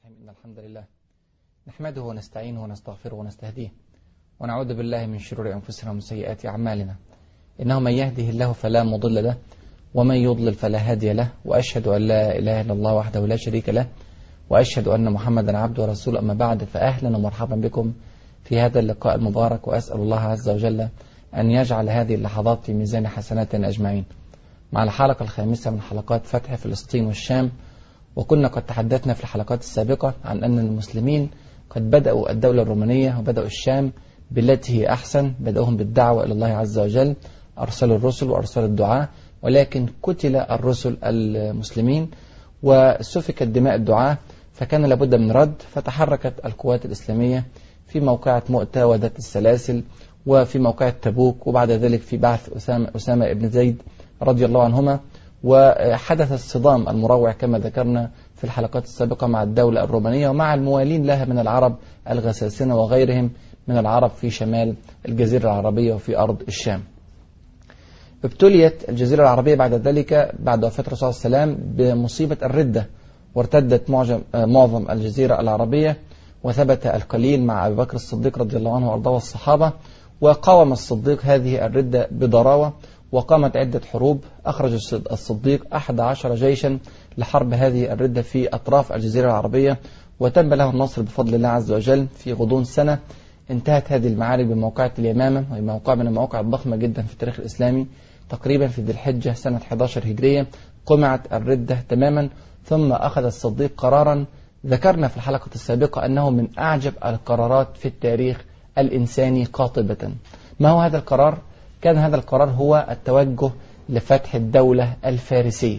الرحيم. إن الحمد لله نحمده ونستعينه ونستغفره ونستهديه ونعوذ بالله من شرور أنفسنا ومن سيئات أعمالنا. إنه من يهده الله فلا مضل له ومن يضلل فلا هادي له، وأشهد أن لا إله إلا الله وحده لا شريك له، وأشهد أن محمدا عبده ورسوله. أما بعد، فأهلا ومرحبا بكم في هذا اللقاء المبارك، وأسأل الله عز وجل أن يجعل هذه اللحظات في ميزان حسناتنا أجمعين. مع الحلقة الخامسة من حلقات فتح فلسطين والشام، وكنا قد تحدثنا في الحلقات السابقة عن أن المسلمين قد بدأوا الدولة الرومانية وبدأوا الشام بالتي هي أحسن. بدأوهم بالدعوة إلى الله عز وجل، أرسلوا الرسل وأرسلوا الدعاة، ولكن قتل الرسل المسلمين وسفكت دماء الدعاة، فكان لابد من رد. فتحركت القوات الإسلامية في موقعة مؤتة وذات السلاسل، وفي موقعة تبوك، وبعد ذلك في بعث أسامة بن زيد رضي الله عنهما. وحدث الصدام المروع كما ذكرنا في الحلقات السابقة مع الدولة الرومانية ومع الموالين لها من العرب الغساسنة وغيرهم من العرب في شمال الجزيرة العربية وفي أرض الشام. ابتليت الجزيرة العربية بعد ذلك بعد وفاة الرسول صلى الله عليه وسلم بمصيبة الردة، وارتدت معظم الجزيرة العربية، وثبت القليل مع أبي بكر الصديق رضي الله عنه وأرضاه والصحابة. وقاوم الصديق هذه الردة بضراوة، وقامت عدة حروب. أخرج الصديق 11 جيشا لحرب هذه الردة في أطراف الجزيرة العربية، وتم له النصر بفضل الله عز وجل. في غضون سنة انتهت هذه المعارك بموقعة اليمامة، وهي موقع من المواقع الضخمة جدا في التاريخ الإسلامي. تقريبا في ذي الحجة سنة 11 هجرية قمعت الردة تماما. ثم أخذ الصديق قرارا ذكرنا في الحلقة السابقة أنه من أعجب القرارات في التاريخ الإنساني قاطبة. ما هو هذا القرار؟ كان هذا القرار هو التوجه لفتح الدولة الفارسية.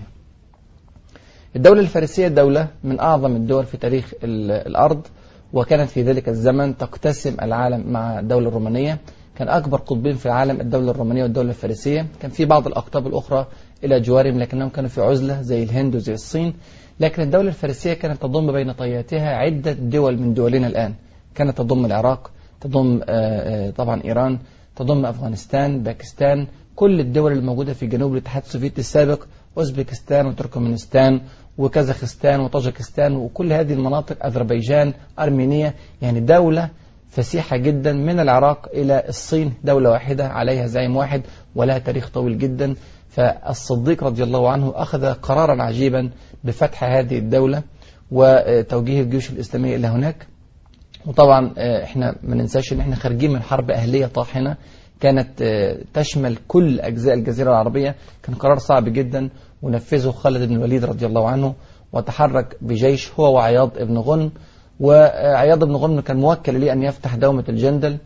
الدولة الفارسية دولة من أعظم الدول في تاريخ الأرض، وكانت في ذلك الزمن تقتسم العالم مع الدولة الرومانية. كان أكبر قطبين في العالم الدولة الرومانية والدولة الفارسية. كان في بعض الأقطاب الأخرى إلى جوارهم لكنهم كانوا في عزلة زي الهند وزي الصين. لكن الدولة الفارسية كانت تضم بين طياتها عدة دول من دولنا الآن. كانت تضم العراق، تضم طبعا إيران، تضم أفغانستان، باكستان، كل الدول الموجودة في جنوب الاتحاد السوفيتي السابق، أوزبكستان وتركمانستان وكازاخستان وطاجكستان، وكل هذه المناطق، أذربيجان، أرمينيا. يعني دولة فسيحة جدا من العراق إلى الصين، دولة واحدة عليها زعيم واحد ولها تاريخ طويل جدا. فالصديق رضي الله عنه أخذ قرارا عجيبا بفتح هذه الدولة وتوجيه الجيوش الإسلامية إلى هناك. وطبعا احنا ما ننساش ان احنا خارجين من حرب أهلية طاحنة كانت تشمل كل أجزاء الجزيرة العربية. كان قرار صعب جدا، ونفذه خالد بن الوليد رضي الله عنه، وتحرك بجيش هو وعياض بن غنم. وعياض بن غنم كان موكل إليه أن يفتح دومة الجندل،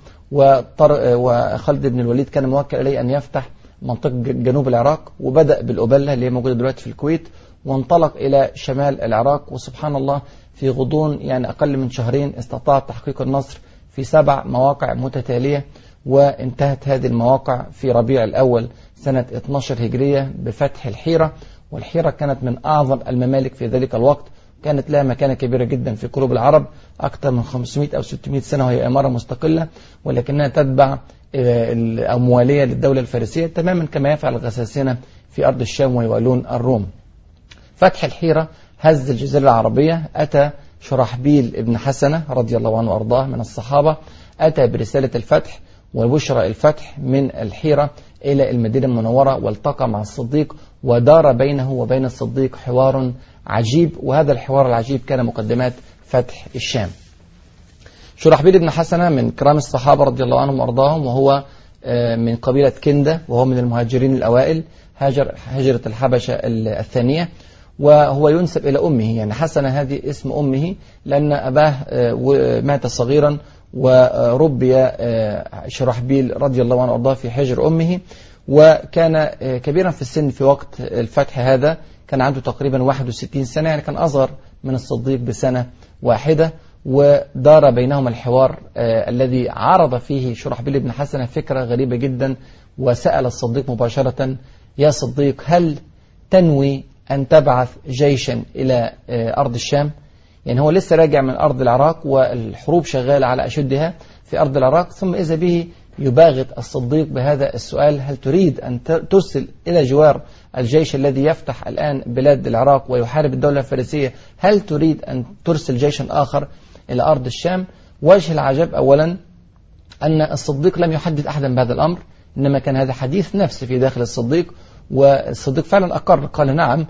وخالد بن الوليد كان موكل إليه أن يفتح منطقة جنوب العراق، وبدأ بالأبلة اللي هي موجودة دلوقتي في الكويت، وانطلق إلى شمال العراق. وسبحان الله في غضون يعني أقل من شهرين استطاع تحقيق النصر في 7 مواقع متتالية. وانتهت هذه المواقع في ربيع الأول سنة 12 هجرية بفتح الحيرة. والحيرة كانت من أعظم الممالك في ذلك الوقت، كانت لها مكانة كبيرة جدا في قلوب العرب أكثر من 500 أو 600 سنة، وهي إمارة مستقلة، ولكنها تتبع أو موالية للدولة الفارسية تماما كما يفعل الغساسنة في أرض الشام ويوالون الروم. فتح الحيرة هز الجزيرة العربية. أتى شرحبيل ابن حسنة رضي الله عنه وأرضاه من الصحابة، أتى برسالة الفتح وبشرى الفتح من الحيرة إلى المدينة المنورة، والتقى مع الصديق، ودار بينه وبين الصديق حوار عجيب. وهذا الحوار العجيب كان مقدمات فتح الشام. شرحبيل ابن حسنة من كرام الصحابة رضي الله عنهم وأرضاهم، وهو من قبيلة كندة، وهو من المهاجرين الأوائل، هجرة الحبشة الثانية. وهو ينسب إلى أمه، يعني حسنة هذه اسم أمه، لأن أباه مات صغيرا، وربي شرحبيل رضي الله عنه وأرضاه في حجر أمه. وكان كبيرا في السن في وقت الفتح هذا، كان عنده تقريبا 61 سنة، يعني كان أصغر من الصديق بسنة واحدة. ودار بينهما الحوار الذي عرض فيه شرحبيل بن حسنة فكرة غريبة جدا، وسأل الصديق مباشرة: يا صديق، هل تنوي أن تبعث جيشا إلى أرض الشام؟ يعني هو لسه راجع من أرض العراق والحروب شغالة على أشدها في أرض العراق، ثم إذا به يباغت الصديق بهذا السؤال: هل تريد أن ترسل إلى جوار الجيش الذي يفتح الآن بلاد العراق ويحارب الدولة الفارسية، هل تريد أن ترسل جيشا آخر إلى أرض الشام؟ وجه العجب أولا أن الصديق لم يحدث أحدا بهذا الأمر، إنما كان هذا حديث نفس في داخل الصديق، والصديق فعلا أقر، قال: نعم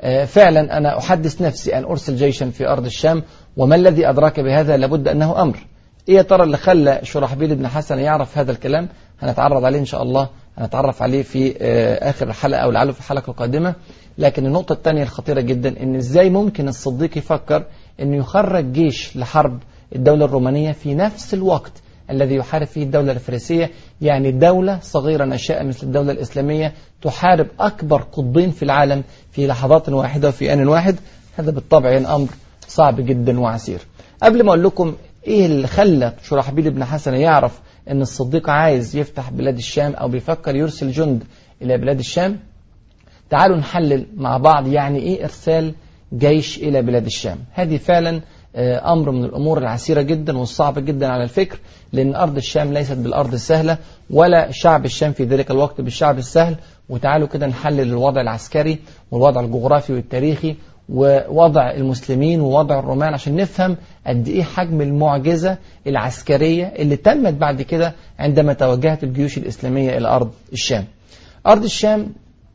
فعلا أنا أحدث نفسي أن أرسل جيشا في أرض الشام، وما الذي أدراك بهذا؟ لابد أنه أمر. إيه يا ترى اللي خلى شرحبيل بن حسن يعرف هذا الكلام؟ هنتعرض عليه إن شاء الله، هنتعرف عليه في آخر الحلقة أو لعله في الحلقة القادمة. لكن النقطة الثانية الخطيرة جدا، إن إزاي ممكن الصديق يفكر إنه يخرج جيش لحرب الدولة الرومانية في نفس الوقت الذي يحارب فيه الدولة الفارسية، يعني دولة صغيرة نشأة مثل الدولة الإسلامية تحارب أكبر قطبين في العالم في لحظات واحدة وفي آن واحد. هذا بالطبع أمر صعب جدا وعسير. قبل ما أقول لكم إيه اللي خلى شرحبيل بن حسن يعرف أن الصديق عايز يفتح بلاد الشام أو بيفكر يرسل جند إلى بلاد الشام، تعالوا نحلل مع بعض يعني إيه إرسال جيش إلى بلاد الشام. هذه فعلا أمر من الأمور العسيرة جدا والصعبة جدا على الفكر، لأن أرض الشام ليست بالأرض السهلة، ولا شعب الشام في ذلك الوقت بالشعب السهل. وتعالوا كده نحلل الوضع العسكري والوضع الجغرافي والتاريخي ووضع المسلمين ووضع الرومان، عشان نفهم قد إيه حجم المعجزة العسكرية اللي تمت بعد كده عندما توجهت الجيوش الإسلامية إلى أرض الشام. أرض الشام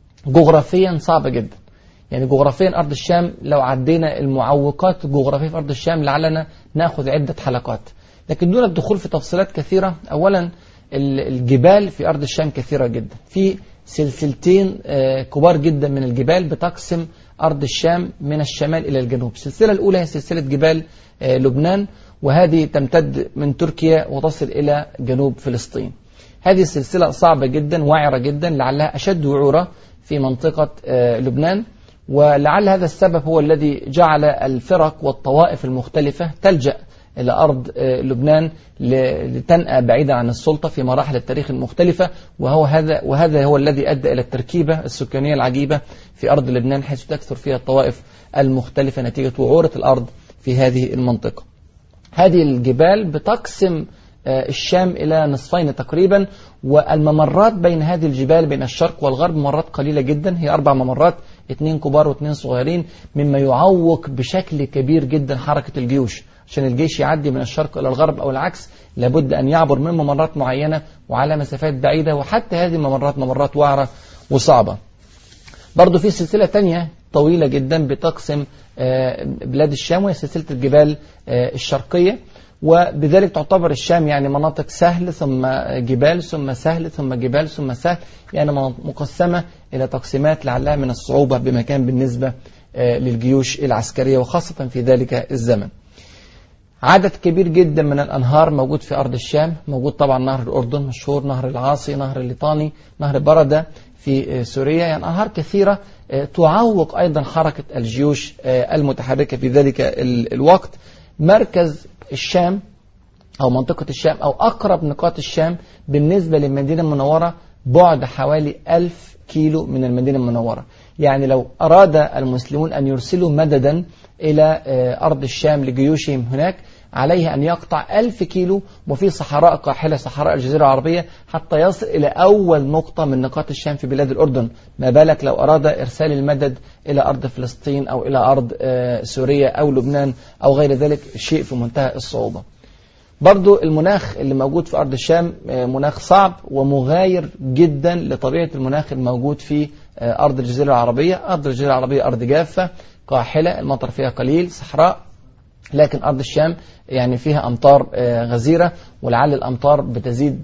جغرافيا صعبة جدا، يعني جغرافيا أرض الشام لو عدينا المعوقات الجغرافية في أرض الشام لعلنا نأخذ عدة حلقات. لكن دون الدخول في تفصيلات كثيرة، أولا الجبال في أرض الشام كثيرة جدا، في سلسلتين كبار جدا من الجبال بتقسم أرض الشام من الشمال إلى الجنوب. السلسلة الأولى هي سلسلة جبال لبنان، وهذه تمتد من تركيا وتصل إلى جنوب فلسطين. هذه السلسلة صعبة جدا وعرة جدا، لعلها أشد وعورة في منطقة لبنان، ولعل هذا السبب هو الذي جعل الفرق والطوائف المختلفة تلجأ إلى أرض لبنان لتنأى بعيدا عن السلطة في مراحل التاريخ المختلفة. وهذا هو الذي أدى إلى التركيبة السكانية العجيبة في أرض لبنان، حيث تكثر فيها الطوائف المختلفة نتيجة وعورة الأرض في هذه المنطقة. هذه الجبال بتقسم الشام إلى نصفين تقريبا، والممرات بين هذه الجبال بين الشرق والغرب ممرات قليلة جدا، هي 4 ممرات، 2 كبار و2 صغيرين، مما يعوق بشكل كبير جدا حركة الجيوش. عشان الجيش يعدي من الشرق إلى الغرب أو العكس لابد أن يعبر من ممرات معينة وعلى مسافات بعيدة، وحتى هذه الممرات ممرات وعرة وصعبة. برضو في سلسلة تانية طويلة جدا بتقسم بلاد الشام، وهي سلسلة الجبال الشرقية، وبذلك تعتبر الشام يعني مناطق سهل ثم جبال ثم سهل ثم جبال ثم سهل، يعني مقسمة إلى تقسيمات لعلها من الصعوبة بمكان بالنسبة للجيوش العسكرية، وخاصة في ذلك الزمن. عدد كبير جدا من الأنهار موجود في أرض الشام، موجود طبعا نهر الأردن مشهور، نهر العاصي، نهر الليطاني، نهر بردة في سوريا، يعني أنهار كثيرة تعوق أيضا حركة الجيوش المتحركة في ذلك الوقت. مركز الشام أو منطقة الشام أو أقرب نقاط الشام بالنسبة للمدينة المنورة بعد حوالي 1000 كيلو من المدينة المنورة. يعني لو أراد المسلمون أن يرسلوا مددا إلى أرض الشام لجيوشهم هناك، عليه أن يقطع 1000 كيلو وفي صحراء قاحلة، صحراء الجزيرة العربية، حتى يصل إلى أول نقطة من نقاط الشام في بلاد الأردن. ما بالك لو أراد إرسال المدد إلى أرض فلسطين أو إلى أرض سوريا أو لبنان أو غير ذلك، شيء في منتهى الصعوبة. برضو المناخ اللي موجود في أرض الشام مناخ صعب ومغاير جدا لطبيعة المناخ الموجود في أرض الجزيرة العربية. أرض الجزيرة العربية أرض جافة قاحلة، المطر فيها قليل، صحراء، لكن أرض الشام يعني فيها أمطار غزيرة، ولعل الأمطار بتزيد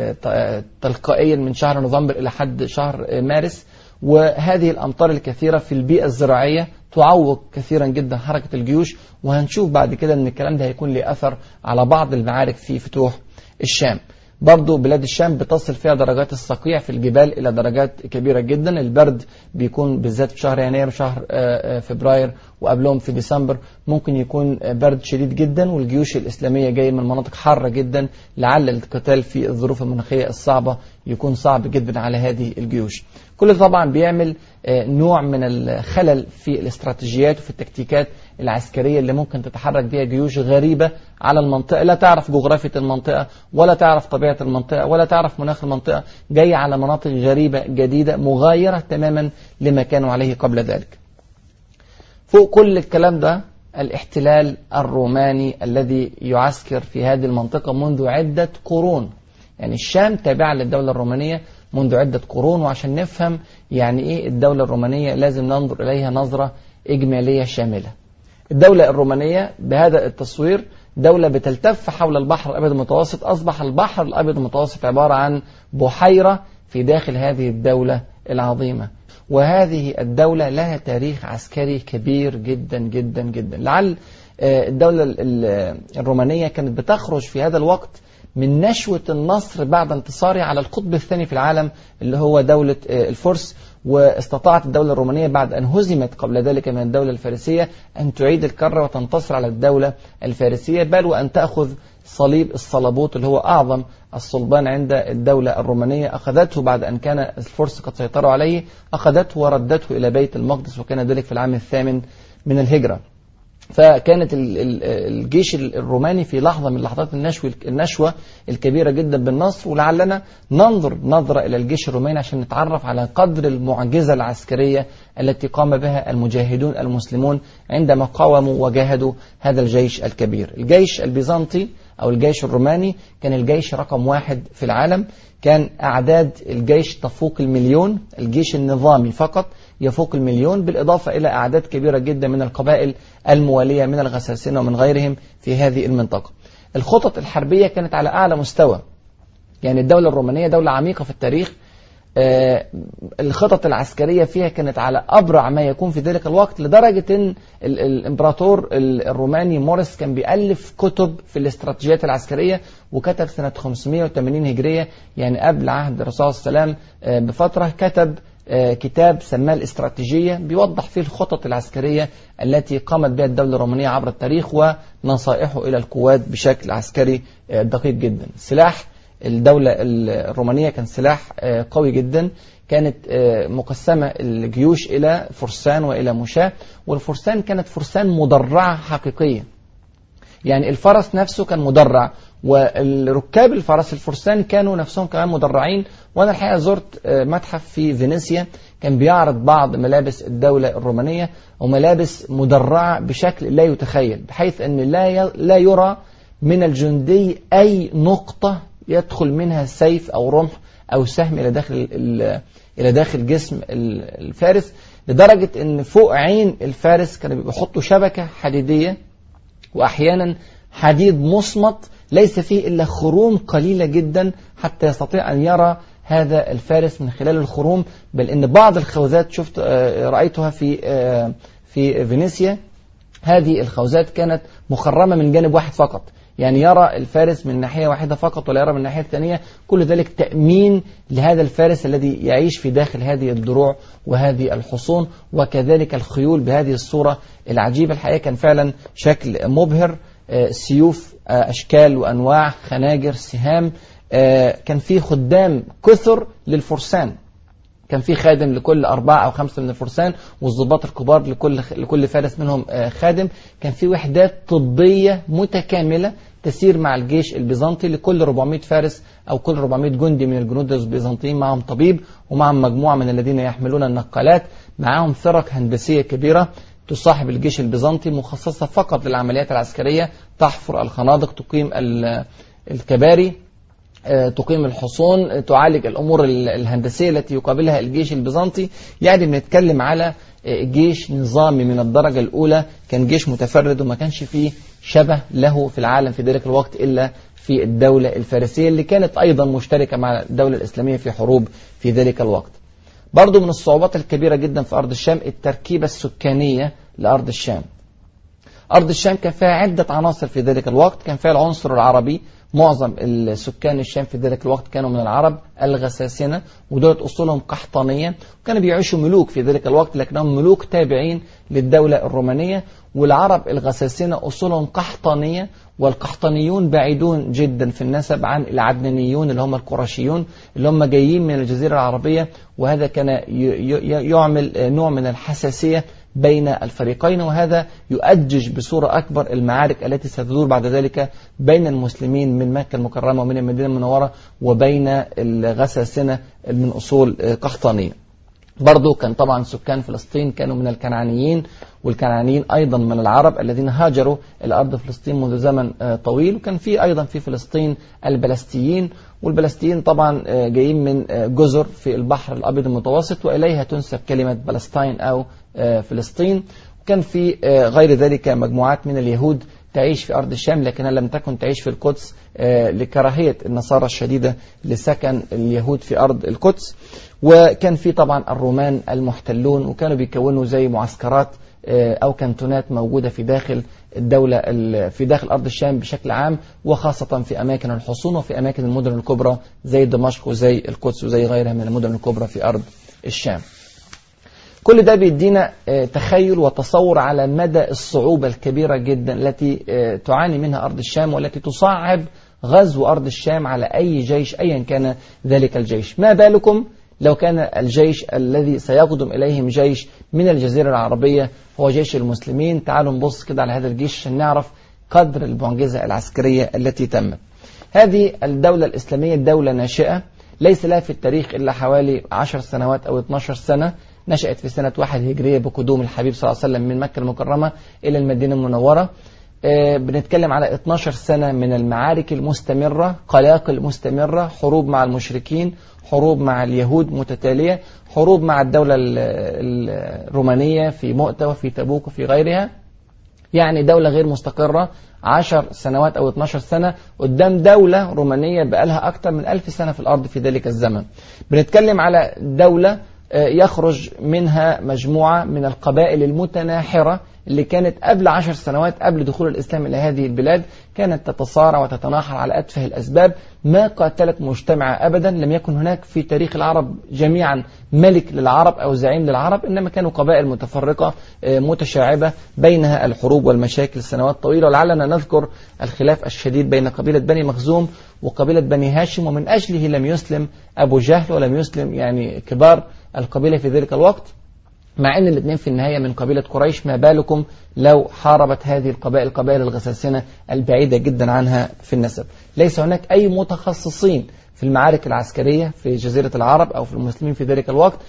تلقائيا من شهر نوفمبر إلى حد شهر مارس. وهذه الأمطار الكثيرة في البيئة الزراعية تعوق كثيرا جدا حركة الجيوش، وهنشوف بعد كده أن الكلام ده هيكون له أثر على بعض المعارك في فتوح الشام. برضو بلاد الشام بتصل فيها درجات الصقيع في الجبال إلى درجات كبيرة جدا. البرد بيكون بالذات في شهر يناير وشهر فبراير وقبلهم في ديسمبر ممكن يكون برد شديد جدا، والجيوش الإسلامية جاية من مناطق حارة جدا، لعل القتال في الظروف المناخية الصعبة يكون صعب جدا على هذه الجيوش. كل ده طبعا بيعمل نوع من الخلل في الاستراتيجيات وفي التكتيكات العسكرية اللي ممكن تتحرك بها جيوش غريبة على المنطقة، لا تعرف جغرافية المنطقة ولا تعرف طبيعة المنطقة ولا تعرف مناخ المنطقة، جاية على مناطق غريبة جديدة مغايرة تماما لما كانوا عليه قبل ذلك. فوق كل الكلام ده الاحتلال الروماني الذي يعسكر في هذه المنطقة منذ عدة قرون. يعني الشام تابعة للدولة الرومانية منذ عدة قرون، وعشان نفهم يعني ايه الدولة الرومانية لازم ننظر إليها نظرة إجمالية شاملة. الدولة الرومانية بهذا التصوير دولة بتلتف حول البحر الأبيض المتوسط. أصبح البحر الأبيض المتوسط عبارة عن بحيرة في داخل هذه الدولة العظيمة، وهذه الدولة لها تاريخ عسكري كبير جدا جدا جدا. لعل الدولة الرومانية كانت بتخرج في هذا الوقت من نشوة النصر بعد انتصارها على القطب الثاني في العالم اللي هو دولة الفرس، واستطاعت الدولة الرومانية بعد أن هزمت قبل ذلك من الدولة الفارسية أن تعيد الكرة وتنتصر على الدولة الفارسية، بل وأن تأخذ صليب الصلبوط اللي هو أعظم الصلبان عند الدولة الرومانية. أخذته بعد أن كان الفرس قد سيطروا عليه، أخذته وردته إلى بيت المقدس، وكان ذلك في العام 8 من الهجرة. فكانت الجيش الروماني في لحظة من لحظات النشوة الكبيرة جدا بالنصر. ولعلنا ننظر نظرة إلى الجيش الروماني عشان نتعرف على قدر المعجزة العسكرية التي قام بها المجاهدون المسلمون عندما قاوموا وجاهدوا هذا الجيش الكبير. الجيش البيزنطي أو الجيش الروماني كان الجيش رقم 1 في العالم، كان أعداد الجيش تفوق 1,000,000، الجيش النظامي فقط يفوق 1,000,000، بالإضافة إلى أعداد كبيرة جدا من القبائل الموالية من الغساسنة ومن غيرهم في هذه المنطقة. الخطط الحربية كانت على أعلى مستوى، يعني الدولة الرومانية دولة عميقة في التاريخ، الخطط العسكرية فيها كانت على أبرع ما يكون في ذلك الوقت، لدرجة أن الإمبراطور الروماني موريس كان بيألف كتب في الاستراتيجيات العسكرية، وكتب سنة 580 هجرية يعني قبل عهد الرسول صلى الله عليه وسلم بفترة، كتب كتاب سماه الاستراتيجية بيوضح فيه الخطط العسكرية التي قامت بها الدولة الرومانية عبر التاريخ ونصائحه إلى القوات بشكل عسكري دقيق جدا. سلاح الدولة الرومانية كان سلاح قوي جدا، كانت مقسمة الجيوش إلى فرسان وإلى مشاة، والفرسان كانت فرسان مدرعة حقيقية، يعني الفرس نفسه كان مدرع، والركاب الفرس الفرسان كانوا نفسهم كمان مدرعين. وأنا الحقيقة زرت متحف في فينيسيا كان بيعرض بعض ملابس الدولة الرومانية، وملابس مدرعة بشكل لا يتخيل، بحيث أن لا يرى من الجندي أي نقطة يدخل منها سيف أو رمح أو سهم إلى داخل جسم الفارس، لدرجة أن فوق عين الفارس كانوا بيحطوا شبكة حديدية وأحيانا حديد مصمت ليس فيه إلا خروم قليلة جدا حتى يستطيع أن يرى هذا الفارس من خلال الخروم. بل إن بعض الخوذات رأيتها في فينيسيا، هذه الخوذات كانت مخرمة من جانب واحد فقط، يعني يرى الفارس من ناحية واحدة فقط ولا يرى من الناحية الثانية، كل ذلك تأمين لهذا الفارس الذي يعيش في داخل هذه الدروع وهذه الحصون، وكذلك الخيول بهذه الصورة العجيبة. الحقيقة كان فعلا شكل مبهر، سيوف أشكال وأنواع، خناجر، سهام، كان في خدام كثر للفرسان، كان في خادم لكل 4 أو 5 من الفرسان، والضباط الكبار لكل فارس منهم خادم. كان في وحدات طبية متكاملة تسير مع الجيش البيزنطي، لكل 400 فارس أو كل 400 جندي من الجنود البيزنطيين معهم طبيب، ومعهم مجموعة من الذين يحملون النقالات، معهم فرق هندسية كبيرة تصاحب الجيش البيزنطي مخصصة فقط للعمليات العسكرية، تحفر الخنادق، تقيم الكباري، تقيم الحصون، تعالج الأمور الهندسية التي يقابلها الجيش البيزنطي. يعني بنتكلم على جيش نظامي من الدرجة الأولى، كان جيش متفرد وما كانش فيه شبه له في العالم في ذلك الوقت إلا في الدولة الفارسية اللي كانت أيضا مشتركة مع الدولة الإسلامية في حروب في ذلك الوقت. برضو من الصعوبات الكبيرة جدا في أرض الشام التركيبة السكانية لأرض الشام. أرض الشام كان فيها عدة عناصر في ذلك الوقت، كان فيها العنصر العربي معظم السكان الشام في ذلك الوقت كانوا من العرب الغساسنة، ودولت أصولهم قحطانية، وكانوا بيعيشوا ملوك في ذلك الوقت لكنهم ملوك تابعين للدولة الرومانية. والعرب الغساسنة أصولهم قحطانية، والقحطانيون بعيدون جدا في النسب عن العدنانيون اللي هم القرشيون اللي هم جايين من الجزيرة العربية، وهذا كان يعمل نوع من الحساسية بين الفريقين، وهذا يؤجج بصورة أكبر المعارك التي ستدور بعد ذلك بين المسلمين من مكة المكرمة ومن المدينة المنورة وبين الغساسنة من أصول قحطانية. برضو كان طبعا سكان فلسطين كانوا من الكنعانيين، والكنعانيين أيضا من العرب الذين هاجروا الأرض فلسطين منذ زمن طويل. وكان في أيضا في فلسطين البلستيين، والبلستيين طبعا جايين من جزر في البحر الأبيض المتوسط، وإليها تنسب كلمة بلستين أو فلسطين. وكان في غير ذلك مجموعات من اليهود تعيش في أرض الشام لكنها لم تكن تعيش في القدس لكراهية النصارى الشديدة لسكن اليهود في أرض القدس. وكان في طبعا الرومان المحتلون، وكانوا بيكونوا زي معسكرات أو كانتونات موجودة في داخل الدولة في داخل أرض الشام بشكل عام، وخاصة في أماكن الحصون وفي أماكن المدن الكبرى زي دمشق وزي القدس وزي غيرها من المدن الكبرى في أرض الشام. كل ده بيدينا تخيل وتصور على مدى الصعوبة الكبيرة جدا التي تعاني منها أرض الشام، والتي تصعب غزو أرض الشام على أي جيش أيا كان ذلك الجيش. ما بالكم لو كان الجيش الذي سيقدم إليهم جيش من الجزيرة العربية هو جيش المسلمين. تعالوا نبص كده على هذا الجيش عشان نعرف قدر المعجزة العسكرية التي تمت. هذه الدولة الإسلامية دولة ناشئة ليس لها في التاريخ إلا حوالي 10 سنوات أو 12 سنة. نشأت في سنة 1 هجرية بقدوم الحبيب صلى الله عليه وسلم من مكة المكرمة إلى المدينة المنورة. بنتكلم على 12 سنة من المعارك المستمرة، قلاقل مستمرة، حروب مع المشركين، حروب مع اليهود متتالية، حروب مع الدولة الرومانية في مؤتة وفي تبوك وفي غيرها. يعني دولة غير مستقرة 10 سنوات أو 12 سنة قدام دولة رومانية بقالها أكثر من 1000 سنة في الأرض في ذلك الزمن. بنتكلم على دولة يخرج منها مجموعة من القبائل المتناحرة اللي كانت قبل 10 سنوات قبل دخول الإسلام إلى هذه البلاد كانت تتصارع وتتناحر على أتفه الأسباب، ما قاتلت مجتمع أبدا. لم يكن هناك في تاريخ العرب جميعا ملك للعرب أو زعيم للعرب، إنما كانوا قبائل متفرقة متشعبة بينها الحروب والمشاكل سنوات طويلة. ولعلنا نذكر الخلاف الشديد بين قبيلة بني مخزوم وقبيلة بني هاشم، ومن أجله لم يسلم أبو جهل ولم يسلم يعني كبار القبيلة في ذلك الوقت، مع أن الاثنين في النهاية من قبيلة قريش. ما بالكم لو حاربت هذه القبائل قبائل الغساسنة البعيدة جدا عنها في النسب. ليس هناك أي متخصصين في المعارك العسكرية في جزيرة العرب أو في المسلمين في ذلك الوقت.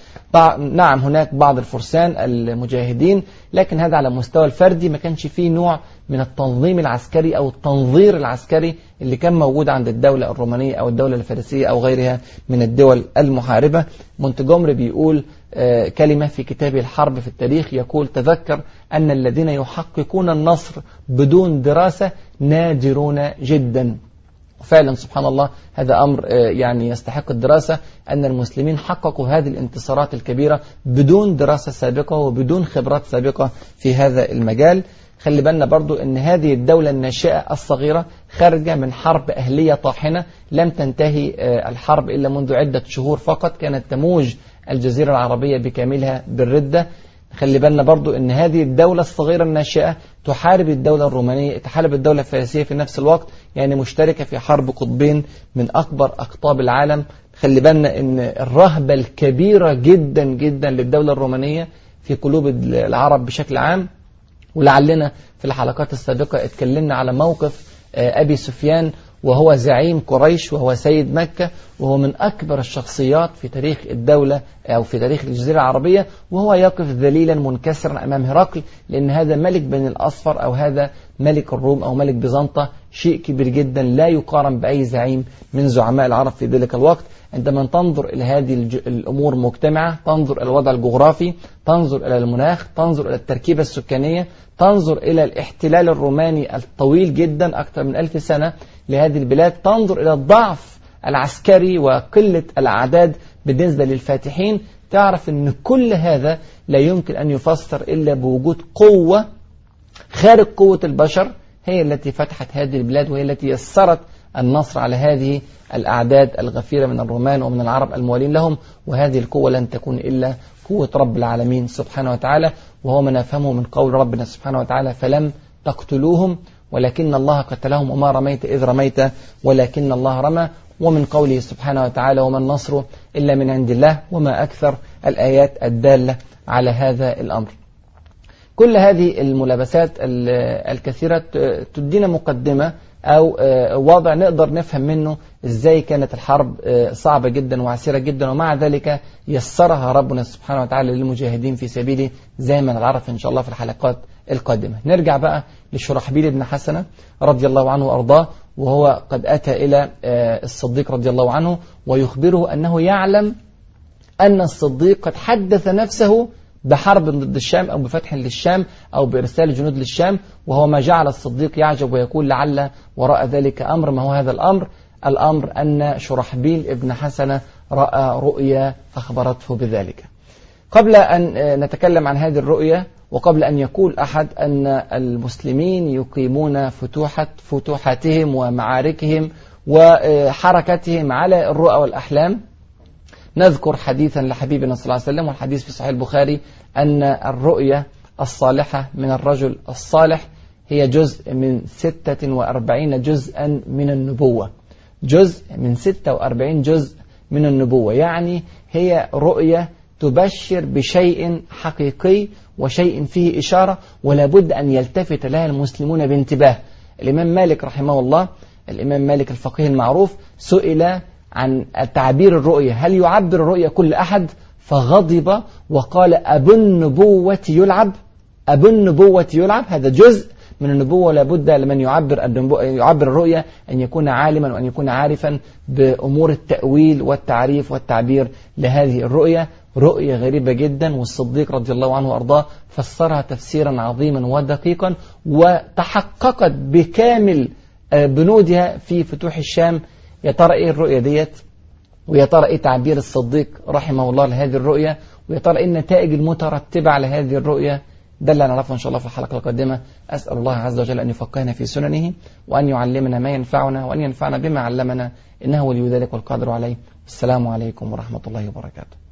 نعم هناك بعض الفرسان المجاهدين، لكن هذا على مستوى الفردي، ما كانش فيه نوع من التنظيم العسكري أو التنظير العسكري اللي كان موجود عند الدولة الرومانية أو الدولة الفارسية أو غيرها من الدول المحاربة. مونتجومري بيقول كلمة في كتابه الحرب في التاريخ، يقول: تذكر أن الذين يحققون النصر بدون دراسة نادرون جدا. وفعلا سبحان الله هذا أمر يعني يستحق الدراسة، أن المسلمين حققوا هذه الانتصارات الكبيرة بدون دراسة سابقة وبدون خبرات سابقة في هذا المجال. خلي بالنا برضو أن هذه الدولة الناشئة الصغيرة خارجة من حرب أهلية طاحنة لم تنتهي الحرب إلا منذ عدة شهور فقط، كانت تموج الجزيرة العربية بكاملها بالردة. خلي بالنا برضو أن هذه الدولة الصغيرة الناشئة تحارب الدولة الرومانية، تحارب الدولة الفارسية في نفس الوقت، يعني مشتركة في حرب قطبين من أكبر أقطاب العالم. خلي بالنا أن الرهبة الكبيرة جدا جدا للدولة الرومانية في قلوب العرب بشكل عام. ولعلنا في الحلقات السابقة اتكلمنا على موقف أبي سفيان وهو زعيم قريش وهو سيد مكة، وهو من أكبر الشخصيات في تاريخ الدولة أو في تاريخ الجزيرة العربية، وهو يقف ذليلا منكسرا أمام هرقل، لأن هذا ملك بني الأصفر أو هذا ملك الروم أو ملك بيزنطة، شيء كبير جدا لا يقارن بأي زعيم من زعماء العرب في ذلك الوقت. عندما تنظر إلى هذه الأمور مجتمعة، تنظر إلى الوضع الجغرافي، تنظر إلى المناخ، تنظر إلى التركيبة السكانية، تنظر إلى الاحتلال الروماني الطويل جدا أكثر من 1000 سنة لهذه البلاد، تنظر إلى الضعف العسكري وقلة الأعداد بالنسبة للفاتحين، تعرف أن كل هذا لا يمكن أن يفسر إلا بوجود قوة خارج قوة البشر هي التي فتحت هذه البلاد، وهي التي يسرت النصر على هذه الأعداد الغفيرة من الرومان ومن العرب الموالين لهم. وهذه القوة لن تكون إلا قوة رب العالمين سبحانه وتعالى، وهو ما نفهمه من قول ربنا سبحانه وتعالى: فلم تقتلوهم ولكن الله قتلهم وما رميت إذ رميت ولكن الله رمى. ومن قوله سبحانه وتعالى: وما النصر إلا من عند الله، وما أكثر الآيات الدالة على هذا الأمر. كل هذه الملابسات الكثيرة تدينا مقدمة أو وضع نقدر نفهم منه إزاي كانت الحرب صعبة جدا وعسيرة جدا، ومع ذلك يسرها ربنا سبحانه وتعالى للمجاهدين في سبيله، زي ما نعرف إن شاء الله في الحلقات القادمة. نرجع بقى لشرحبيل بن حسنة رضي الله عنه وأرضاه، وهو قد أتى إلى الصديق رضي الله عنه ويخبره أنه يعلم أن الصديق قد حدث نفسه بحرب ضد الشام أو بفتح للشام أو بإرسال جنود للشام، وهو ما جعل الصديق يعجب ويقول: لعل وراء ذلك أمر. ما هو هذا الأمر؟ الأمر أن شرحبيل ابن حسنة رأى رؤيا فأخبرته بذلك. قبل أن نتكلم عن هذه الرؤيا، وقبل أن يقول أحد أن المسلمين يقيمون فتوحاتهم ومعاركهم وحركتهم على الرؤى والأحلام، نذكر حديثا لحبيبنا صلى الله عليه وسلم، والحديث في صحيح البخاري، أن الرؤيا الصالحة من الرجل الصالح هي جزء من 46 جزءا من النبوة، جزء من 46 جزء من النبوة، يعني هي رؤية تبشر بشيء حقيقي وشيء فيه إشارة، ولا بد أن يلتفت لها المسلمون بانتباه. الإمام مالك رحمه الله، الإمام مالك الفقيه المعروف، سئل عن تعبير الرؤية: هل يعبر الرؤية كل أحد؟ فغضب وقال: أبو النبوة يلعب؟ أبو النبوة يلعب؟ هذا جزء من النبوة، ولا بد لمن يعبر الرؤية أن يكون عالما وأن يكون عارفا بأمور التأويل والتعريف والتعبير لهذه الرؤية. رؤية غريبة جدا، والصديق رضي الله عنه وأرضاه فسرها تفسيرا عظيما ودقيقا، وتحققت بكامل بنودها في فتوح الشام. يا ترى إيه الرؤية ديت؟ ويا ترى إيه تعبير الصديق رحمه الله لهذه الرؤية؟ ويا ترى إيه النتائج المترتبة على هذه الرؤية؟ ده اللي هنعرفه إن شاء الله في الحلقة القادمة. أسأل الله عز وجل أن يفقهنا في سننه، وأن يعلمنا ما ينفعنا، وأن ينفعنا بما علمنا، إنه ولي ذلك والقادر عليه. السلام عليكم ورحمة الله وبركاته.